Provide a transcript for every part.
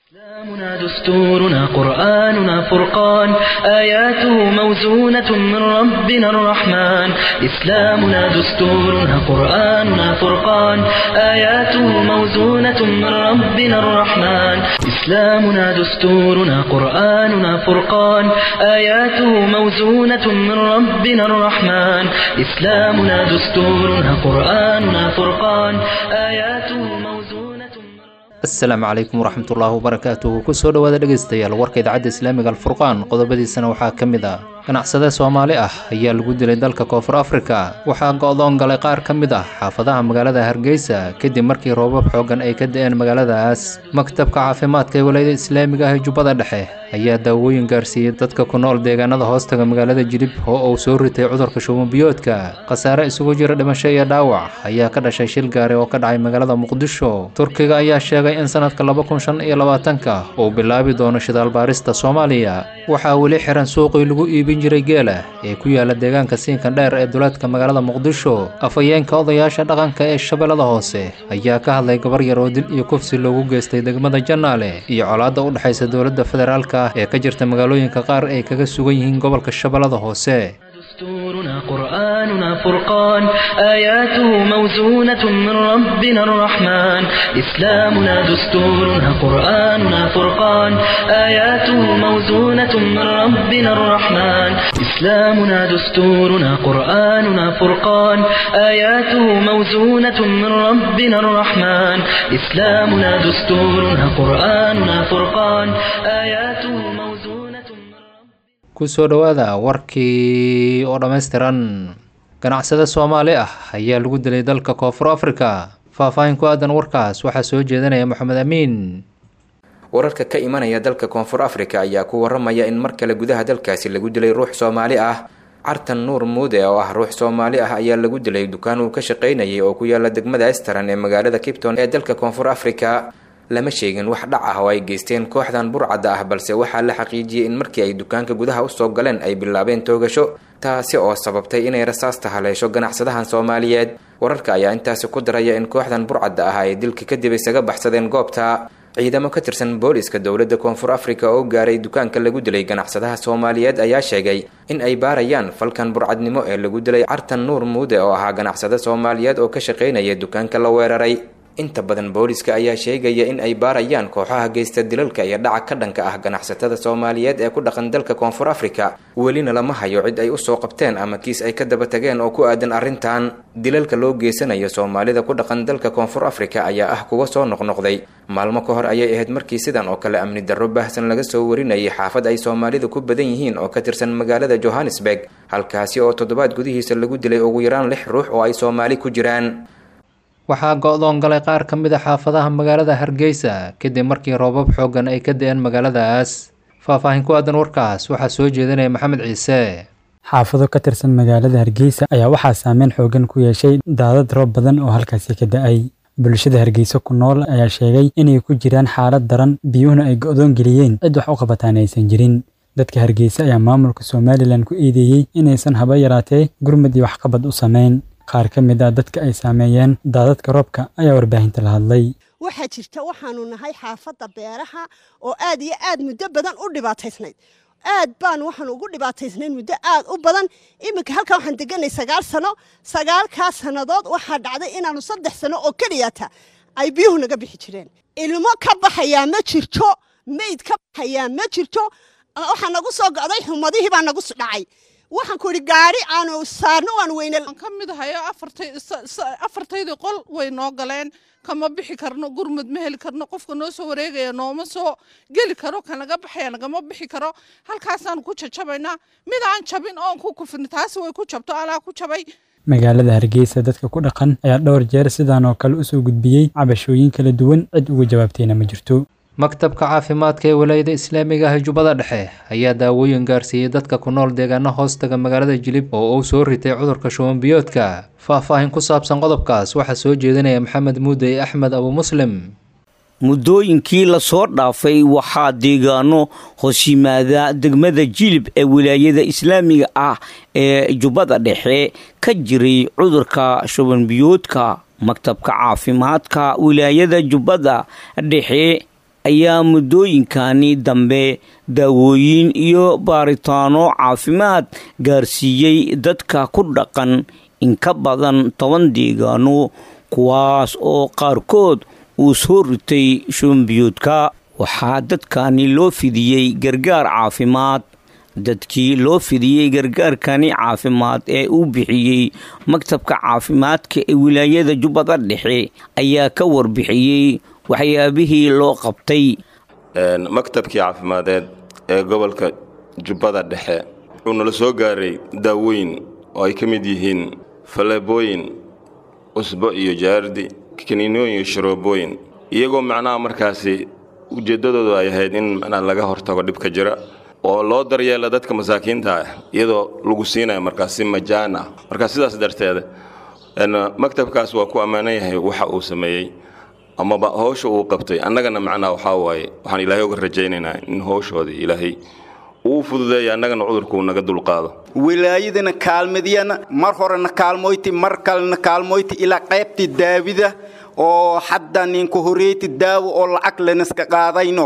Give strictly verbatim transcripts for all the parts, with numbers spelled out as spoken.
إسلامنا دستورنا قرآننا فرقان آياته موزونة من ربنا الرحمن إسلامنا دستورنا قرآننا فرقان آياته موزونة من ربنا الرحمن إسلامنا دستورنا قرآننا فرقان آياته موزونة من ربنا الرحمن إسلامنا دستورنا قرآننا فرقان آياته موزونة. asalaamu calaykum waraxmatullaahi wabarakaatuhu kusoo dhawaada dhegaystayaal warka idaacadda islaamiga alfurqaan qodobadiisana waxaa ka mid ah ganacsade soomaali ah ayaa lagu dilay dalka koonfur afrika waxaa go-doon galay qaar ka mid ah xaafadaha magaalada hargeysa kadib markii roobab xoogan ay ka da-een magaaladaas maktabka caafimaadka ee walayada islaamiga ah ee jubbada dhexe ayaa daawooyin gaarsiiyey dadka ku nool deegaanada hoostaga magaalada jilib oo uu soo ritay cudurka shubanbiyoodka khasaare isugu jira dhimasho iyo dhaawac ayaa ka dhashay shil gaari oo ka dhacay magaalada muqdisho turkiga ayaa sheegay in sanadka laba kun shan iyo labaatanka uu bilaabi doono shidaal baarista soomaaliya waxaa weli xiran suuqii lagu iibin jiray geela ee ku yaala deegaanka siinkan dheer ee duleedka magaalada muqdisho afhayeenka odayaasha dhaqanka ee shabeellada hoose ayaa ka hadlay gabar yar oo dil iyo kufsi loogu geystay degmada jannaale iyo colaadda u dhexaysa dowladda federaalka ee ka jirta magaalooyinka qaar ay kaga sugan yihiin gobolka shabeellada hoose. دستورنا قرآننا فرقان آياته موزونة من ربنا الرحمن إسلامنا دستورنا قرآننا فرقان آياته موزونة من ربنا الرحمن إسلامنا دستورنا قرآننا فرقان آياته موزونة من ربنا الرحمن إسلامنا دستورنا قرآننا فرقان آياته موزونة. kusoo dhawaada warkii oo dhammaystiran ganacsade soomaali ah ayaa lagu dilay dalka koonfur afrika faahfaahin ku aadan warkaas waxaa soo jeedinaya maxamed amiin. wararka ka imanaya dalka koonfur afrika ayaa ku waramaya in mar kale gudaha dalkaasi lagu dilay ruux soomaali ah. cartan nuur muude oo ah ruux soomaali ah ayaa lagu dilay dukaan uu ka shaqaynayay oo ku yaala degmada estaran ee magaalada Cape Town ee dalka koonfur afrika. lama sheegin wax dhac ah oo ay geysteen kooxdan burcadda ah balse waxaa la xaqiijiyay in markii ay dukaanka gudaha u soo galeen ay bilaabeen toogasho taasi oo sababtay inay rasaasta haleesho ganacsadahan Soomaaliyeed. wararka ayaa intaasi ku daraya in kooxdan burcadda ah ay dilka kadib isaga baxsadeen goobta. ciidamo ka tirsan booliska dowladda koonfur afrika oo gaaray dukaanka lagu dilay ganacsadaha Soomaaliyeed ayaa sheegay in ay baarayaan falkan burcadnimo ee lagu dilay cartan nuur muude oo ahaa ganacsade Soomaaliyeed oo ka shaqaynaya dukaanka la weeraray. inta badan booliska ayaa sheegaya in ay baarayaan kooxaha geysta dilalka iyo dhaca ka dhanka ah ganacsatada Soomaaliyeed ee ku dhaqan dalka koonfur afrika welina lama hayo cid ay u soo qabteen ama kiis ay ka daba tageen oo ku aadan arrintan. dilalka loo geysanayo Soomaalida ku dhaqan dalka koonfur afrika ayaa ah kuwa soo noqnoqday. maalmo ka hor ayay ahayd markii sidan oo kale amni darro baahsan laga soo warinayay xaafad ay Soomaalidu ku badan yihiin oo ka tirsan magaalada Johannesburg halkaasi oo toddobaad gudihiisa lagu dilay ugu yaraan lix ruux oo ay Soomaali ku jiraan. waxaa go-doon galay qaar ka mid ah xaafadaha magaalada hargeysa kadib markii roobab xoogan ay ka da-een magaaladaas faahfaahin ku aadan warkaas waxaa soo jeedinaya maxamed ciise. xaafado ka tirsan magaalada hargeysa ayaa waxaa saameyn xoogan ku yeeshay daadad roob badan oo halkaasi ka da-ay. bulshada hargeysa ku nool ayaa sheegay inay ku jiraan xaalad daran biyuhuna ay go-doon geliyeen cid wax u qabataan aysan jirin. dadka hargeysa ayaa maamulka Somaliland ku eedeeyey inaysan haba yaraatee gurmad iyo waxqabad u sameyn. qaar ka mid ah dadka ay saameeyeen daadadka roobka ayaa warbaahinta la hadlay. waxaa jirta waxaanu nahay xaafadda beeraha oo aad iyo aad muddo badan u dhibaataysnayd aad baan waxaan ugu dhibaataysnayn muddo aad u badan. iminka halkan waxaan deganay sagaal sano sagaalkaas sannadood waxaa dhacday inaanu saddex sano oo keliyata ay biyuhu naga bixi jireen. ilmo ka baxayaa ma jirto meyd ka baxayaa ma jirto. waxaa nagu soo go'day xumadihii baa nagu dhacay. waxaan ku iri gaari aanu saarno waan weynay ka mid ahayo afartay afartayda qol way noo galeen kama bixi karno gurmad ma heli karno qofka noo soo wareegaya nooma soo geli karo kanaga baxaya nagama bixi karo halkaasaan ku jajabaynaa mid aan jabin oon ku kufin taasi way ku jabto alaa ku jabay. magaalada hargeysa dadka ku dhaqan ayaa dhowr jeer sidaan oo kale u soo gudbiyey cabashooyin kala duwan cid uga jawaabtayna ma jirto. maktabka caafimaadka ee walayada islaamiga ah ee jubbada dhexe ayaa daawooyin gaarsiiyey dadka ku nool deegaano hoostaga magaalada jilib oo uu soo ritay cudurka shubanbiyoodka. faahfaahin ku saabsan qodobkaas waxaa soo jeedinaya maxamed muude axmed abu muslim. muddooyinkii lasoo dhaafay waxaa deegaano hoos yimaada degmada jilib ee wilaayada islaamiga ah ee jubbada dhexe ka jiray cudurka shubanbiyoodka. maktabka caafimaadka wilaayada jubbada dhexe ayaa muddooyinkani dambe daawooyin iyo baaritaano caafimaad gaarsiiyey dadka ku dhaqan in ka badan toban deegaano kuwaas oo qaarkood uu soo ritay shubanbiyoodka. waxaa dadkani loo fidiyey gargaar caafimaad. dadkii loo fidiyey gargaarkani caafimaad ee uu bixiyey maktabka caafimaadka ee wilaayada jubbada dhexe ayaa ka warbixiyey waxyaabihii loo qabtay. maktabkii caafimadeed ee gobolka jubbada dhexe wuxuu nala soo gaaray daawooyin oo ay ka mid yihiin faleebooyin, usbo iyo jaardi, kaniinooyin iyo sharoobooyin, iyagoo macnaha markaasi ujeeddadoodu ay ahayd in macnaha laga hortago dhibka jira oo loo daryeelo dadka masaakiinta ah iyadoo lagu siinayo markaasi majaan ah. markaa sidaas darteed maktabkaas waa ku ammaanan yahay waxa uu sameeyey amaba howsha uu qabtay. annagana macnaha waxaa waaye waxaan ilaahay uga rajaynaynaa in howshoodii ilaahay uu fududeeya annagana cudurkuu naga dulqaado. wilaayadana kaalmadiyana mar horena kaalmoyti mar kalena kaalmoyti ilaa qaybtii daawida oo hadda ninku horeyti daawo oo lacag lanaska qaadayno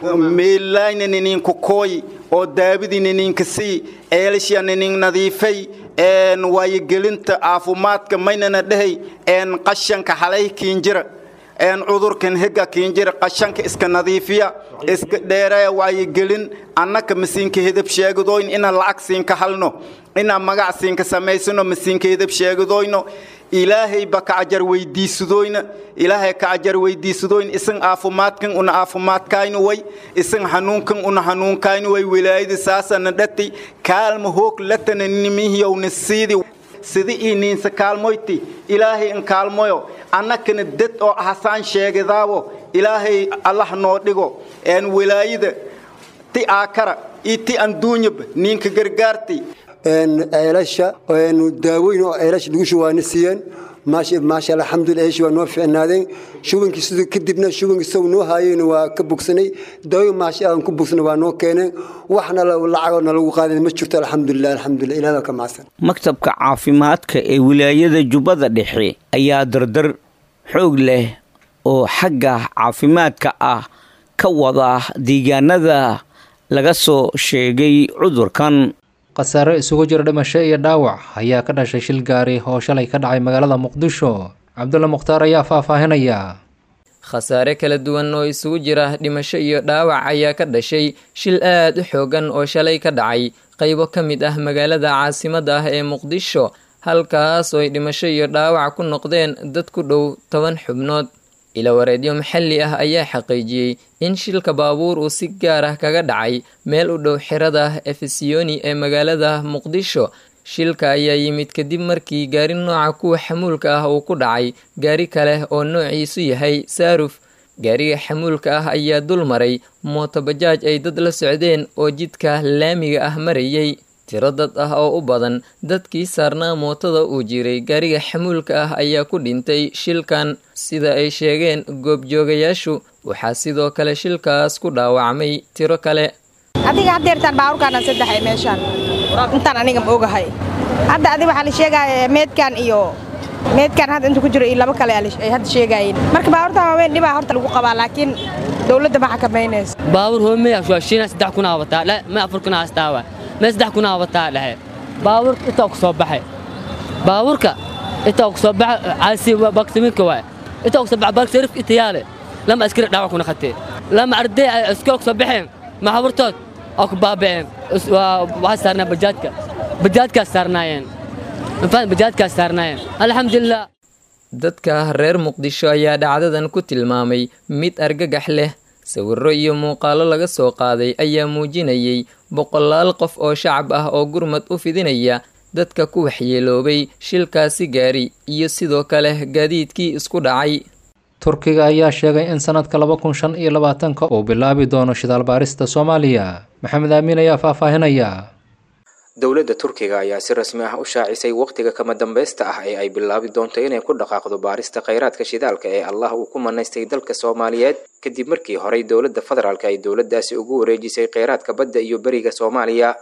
meelayna ninku kooy oo daawidina ninka si eelishana nin nadiifay een way gelinta caafimaadka maynana dhahay een qashanka halay kiinjira een cudurkan higa kiinjira qashanka iska nadiifiya iska dheeray way gelin annaka masiinka hidab sheegdooyn ina lacag siinka halno ina magac siinka sameysano masiinka hidab sheegdooyno ilaahay baka ajar weydiisadooyna ilaahay ka ajar weydiisadooyn isan caafimaadkan una caafimaadkayno way isan hanuunkan una hanuunkayno way wilaayada saasana dhati kaalmo hoog latana nimihiyow nasiidi sidi iniinsa kaalmoyti ilaahay in kaalmoyo annakana dad oo hasaan sheegadaabo ilaahay allah noo dhigo een wilaayada ti aakara iti anduunyab ninka gargaartay een eelasha een daawooyin oo eelash lagu shuwaanisiiyeen maasha maasha alxamdulillah eesh waa noo fiicnaadeen shubanki sidoo kadibna shubanki soo noo haayeen waa ka bogsanay daawo maasha aan ku bogsanay waa noo keeneen waxna lacagna lagu qaaday ma jirto alxamdulillah alxamdulillah ilaaha ka macsan. maktabka caafimaadka ee wilaayada jubbada dhexe ayaa dardar xoog leh oo xagga caafimaadka ah ka wada deegaanada laga soo sheegay cudurkan. khasaare isugu jira dhimasho iyo dhaawac ayaa ka dhashay shil gaari oo shalay ka dhacay magaalada muqdisho. cabdulla mukhtaar ayaa faahfaahinaya. khasaare kala duwan oo isugu jira dhimasho iyo dhaawac ayaa ka dhashay shil aad u xoogan oo shalay ka dhacay qaybo ka mid ah magaalada caasimadda ah ee muqdisho, halkaas oo ay dhimasho iyo dhaawac ku noqdeen dad ku dhow toban xubnood. ilawareedyo maxalli ah ayaa xaqiijiyey in shilka baabuur uu si gaar ah kaga dhacay meel u dhow xirada efesiyoni ee magaalada muqdisho. shilka ayaa yimid kadib markii gaari nooca kuwa xamuulka ah uu ku dhacay gaari kale oo noociisu yahay saaruf. gaariga xamuulka ah ayaa dul maray mootobajaaj ay dad la socdeen oo jidka laamiga ah marayay. tiro dad ah oo u badan dadkii saarnaa mootada uu jiray gaariga xamuulka ah ayaa ku dhintay shilkan sida ay sheegeen goobjoogayaashu. waxaa sidoo kale shilkaas ku dhaawacmay tiro kale. adiga hadeertaan baawurkaana saddex ay meeshaan intaan aniga ma ogahay. hadda adiga waxaa la sheegaya meedkan iyo meedkan hadda inta ku jiro iyo laba kale ay hadda sheegayeen. marka baawurtaan waaweyn dhibaa horta lagu qabaa laakiin dowladda ma xakameynayso. baawur hoomeeya soo shiina saddex kun ah wataa la ma afar kun ah astaawa ma saddex kun ah wataa dhahe baawur inta ku soo baxay baawurka inta ku soo baxay caasi baktiminka waa inta ku soo baxay bal sarif itiyaale lama askari dhaawac kuna khatay lama arday iskoo soo baxeen ma habartood oo ku baabeen waa saarna bajaadka bajaadka saarnaayeen infaan bajaadka saarnaayeen alxamdulillah. dadka reer muqdisho ayaa dhacdadan ku tilmaamay mid argagax leh. sawirro iyo muuqaalo laga soo qaaday ayaa muujinayay boqolaal qof oo shacab ah oo gurmad u fidinaya dadka ku waxyeeloobay shilkaasi gaari iyo sidoo kale gaadiidkii isku dhacay. turkiga ayaa sheegay in sanadka laba kun shan iyo labaatanka uu bilaabi doono shidaal baarista Soomaaliya. maxamed aamin ayaa faahfaahinaya. dowladda turkiga ayaa si rasmi ah u shaacisay waqtiga kama dambaysta ah ee ay bilaabi doonto inay ku dhaqaaqdo baarista kheyraadka shidaalka ee Allah uu ku manaystay dalka Soomaaliyeed kadib markii horey dowladda federaalka ay dowladdaasi ugu wareejisay kheyraadka badda iyo bariga Soomaaliya.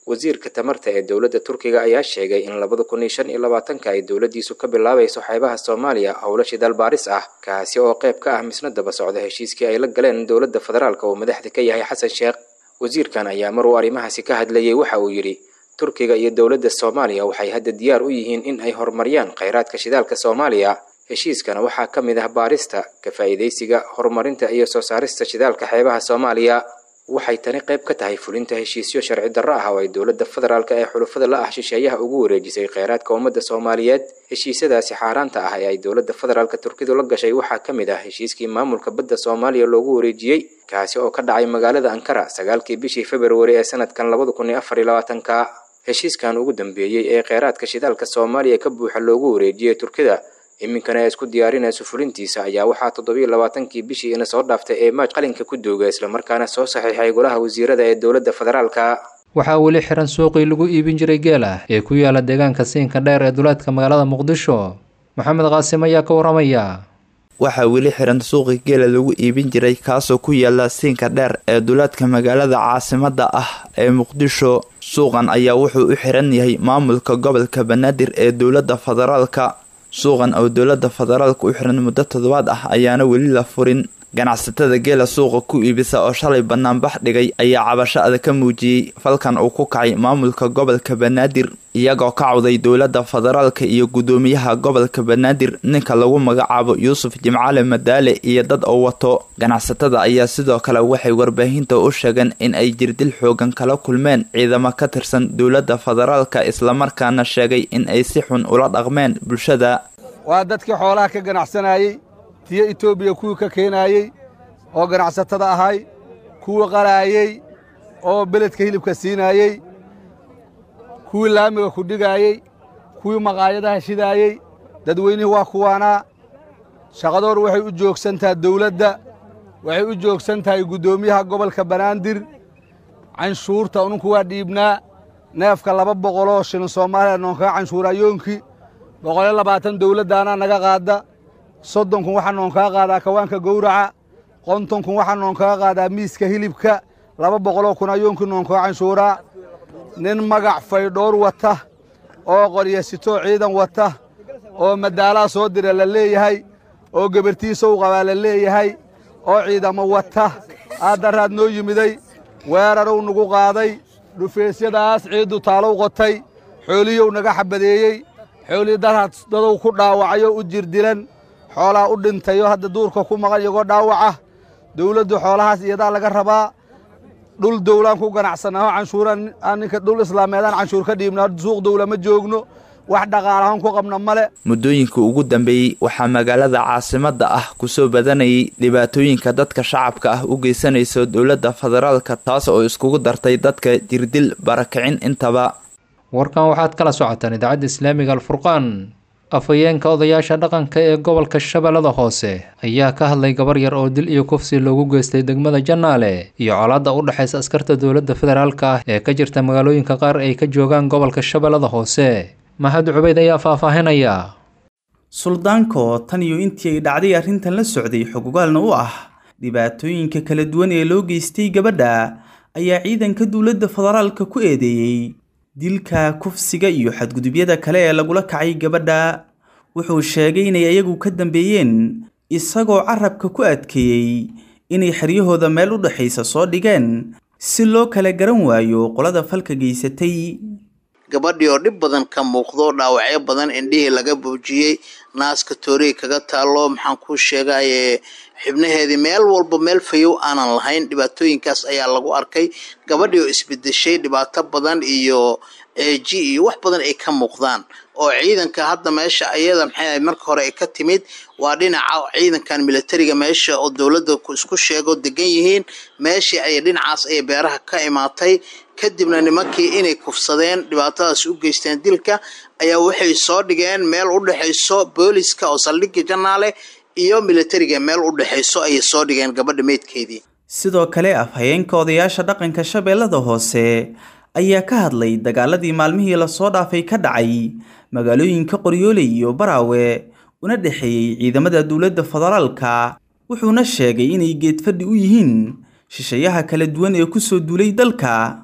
wasiirka tamarta ee dowladda turkiga ayaa sheegay in labada kun iyo shan iyo labaatanka ay dowladdiisu ka bilaabayso xeebaha soomaaliya howlo shidaal baaris ah kaasi oo qayb ka ah misna daba socda heshiiskii ay la galeen dowladda federaalka oo madaxda ka yahay xasan sheekh wasiirkan ayaa mar uu arrimahaasi ka hadlayay waxa uu yidhi turkiga iyo dowladda soomaaliya waxay hadda diyaar u yihiin in ay horumariyaan khayraadka shidaalka soomaaliya heshiiskana waxaa ka mid ah baarista ka faa'iidaysiga horumarinta iyo soo saarista shidaalka xeebaha soomaaliya waxay tani qayb ka tahay fulinta heshiisyo sharci darro ah oo ay dowladda federaalka ee xulufada la ah shisheeyaha ugu wareejisay kheyraadka ummadda soomaaliyeed heshiisyadaasi xaaraanta ah ee ay dowladda federaalka turkidu la gashay waxaa ka mid ah heshiiskii maamulka badda soomaaliya loogu wareejiyey kaasi oo ka dhacay magaalada ankara sagaalkii bishii februari ee sanadkan labada kun iyo afar iyo labaatanka heshiiskan ugu dambeeyey ee kheyraadka shidaalka soomaaliya ka buuxa loogu wareejiyey turkida iminkana ay isku diyaarinayso fulintiisa ayaa waxaa toddobiyo labaatankii bishii ina soo dhaaftay ee maaj qalinka ku duuga islamarkaana soo saxiixay golaha wasiirada ee dowladda federaalka waxaa weli xiran suuqii lagu iibin jiray geela ee ku yaala deegaanka siinka dheer ee duleedka magaalada muqdisho maxamed qaasim ayaa ka waramaya waxaa weli xiran suuqii geela lagu iibin jiray kaasoo ku yaala siinka dheer ee duleedka magaalada caasimadda ah ee muqdisho suuqan ayaa wuxuu u xiran yahay maamulka gobolka banaadir ee dowladda federaalka suuqan oo dowladda federaalka u xiran muddo toddobaad ah ayaana weli la furin ganacsatada geela suuqa ku iibisa oo shalay banaanbax dhigay ayaa cabasho adag ka muujiyey falkan uu ku kacay maamulka gobolka banaadir iyagoo ka cawday dowladda federaalka iyo guddoomiyaha gobolka banaadir ninka lagu magacaabo yuusuf jimcaale madaale iyo dad oo wato ganacsatada ayaa sidoo kale waxay warbaahinta u sheegeen in ay jirdil xoogan kala kulmeen ciidamo ka tirsan dowladda federaalka islamarkaana sheegay in ay si xun ula dhaqmeen bulshada waa dadkii xoolaha ka ganacsanayey tiyo etoobiya kuwii ka keenaayey oo ganacsatada ahay kuwii qalaayey oo beledka hilibka siinaayey kuwii laamiga ku dhigaayey kuwii maqaayadaha shidaayey dadweynihii waa kuwaanaa shaqadoor waxay u joogsan tahay dawladda waxay u joogsan tahay guddoomiyaha gobolka banaadir canshuurta ununku waa dhiibnaa neefka laba boqoloo shilin soomaaliya noonkaga canshuurayoonkii boqoliyo labaatan dawladdaanaa naga qaadda soddonkun waxaa noon kaga qaadaa kawaanka gowraca qontonkun waxaa noon kaga qaadaa miiska hilibka laba boqoloo kun ayoonkii noon kaga canshuuraa nin magac faydhoor wata oo qoryasitoo ciidan wata oo madaalaa soo dira la leeyahay oo gebartiisa u qabaa la leeyahay oo ciidamo wata aaddaraad noo yimiday weerarow nagu qaaday dhufeesyadaas ciiddu taalow qotay xooliyow naga xabadeeyey xoolii daraad dadow ku dhaawacayo u jirdilan xoolaa u dhintayo hadda duurka ku maqan iyagoo dhaawaca dawladdu xoolahaas iyadaa laga rabaa dhul dawlaan ku ganacsanaaho canshuuraan ninka dhul islaameedaan canshuur ka dhiibna suuq dawla ma joogno wax dhaqaalahaan ku qabna male muddooyinka ugu dambeeyey waxaa magaalada caasimadda ah kusoo badanayay dhibaatooyinka dadka shacabka ah u geysanayso dowladda federaalka taas oo iskugu dartay dadka jirdil barakicin intaba warkan waxaad kala socotaan idaacadda islaamiga alfurqaan afhayeenka odayaasha dhaqanka ee gobolka shabeellada hoose ayaa ka hadlay gabar yar oo dil iyo kufsi loogu geystay degmada jannaale iyo colaadda u dhexaysa askarta dowladda federaalka ah ee ka jirta magaalooyinka qaar ay ka joogaan gobolka shabeellada hoose mahad cubayd ayaa faahfaahinaya suldaanka oo tan iyo intii ay dhacday arrintan la socday xogogaalna u ah dhibaatooyinka kala duwan ee loo geystay gabadha ayaa ciidanka dowladda federaalka ku eedeeyey dilka kufsiga iyo xadgudubyada kale ee lagula kacay gabadha wuxuu sheegay inay iyagu ka dambeeyeen isagoo carabka ku adkeeyey inay xeryahooda meel u dhexaysa soo dhigeen si loo kala garan waayo qolada falka geysatay gabadhii oo dhib badan ka muuqdo dhaawacyo badan indhihii laga buujiyey naaska tooriga kaga taalo maxaan kuu sheegaye xibnaheedii meel walba meel fayow aanan lahayn dhibaatooyinkaas ayaa lagu arkay gabadhii oo isbedeshay dhibaato badan iyo eeji iyo wax badan ay ka muuqdaan oo ciidanka hadda meesha ayada maxay marka hore ay ka timid waa dhinaca ciidankan militariga meesha oo dowladda isku sheego degan yihiin meeshii ay dhinacaas ay beeraha ka imaatay kadibna nimankii inay kufsadeen dhibaatadaas u geysteen dilka ayaa waxay soo dhigeen meel u dhexayso booliska oo saldhigga jannaale iyo militariga meel u dhexayso ayay soo dhigeen gabadha meydkeedii sidoo kale afhayeenka odayaasha dhaqanka shabeellada hoose ayaa ka hadlay dagaaladii maalmihii lasoo dhaafay ka dhacay magaalooyinka qoryooley iyo baraawe una dhexeeyey ciidamada dowladda federaalka wuxuuna sheegay inay geedfadhi u yihiin shisheeyaha kala duwan ee kusoo duulay dalka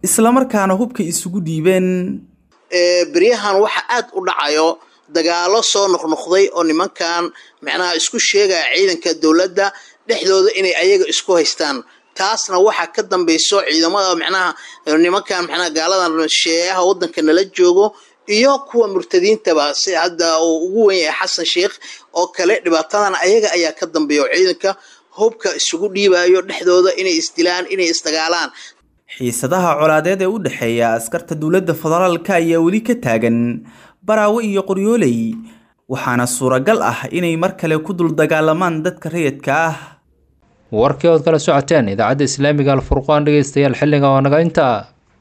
islamarkaana hubka isugu dhiibeen. beryahan waxa aad u dhacayo dagaalo soo noqnoqday oo nimankan macnaha isku sheegaya ciidanka dowladda dhexdooda inay ayaga isku haystaan. taasna waxa ka dambayso ciidamada macnaha nimankan macnaha gaaladan sheeyaha wadanka nala joogo iyo kuwa murtadiintaba si hadda ugu weyn yahay Xasan Sheekh oo kale dhibaatadan ayaga ayaa ka dambeeyo ciidanka hubka isugu dhiibayo dhexdooda inay isdilaan inay isdagaalaan. xiisadaha colaadeed ee u dhaxeeya askarta dowladda federaalka ayaa weli ka taagan Baraawe iyo Qoryooley waxaana suuragal ah inay mar kale ku dul dagaalamaan dadka rayidka ah. warkii oo kala socoteen idaacadda Islaamiga Al Furqaan dhageystayaal xilliga oo naga inta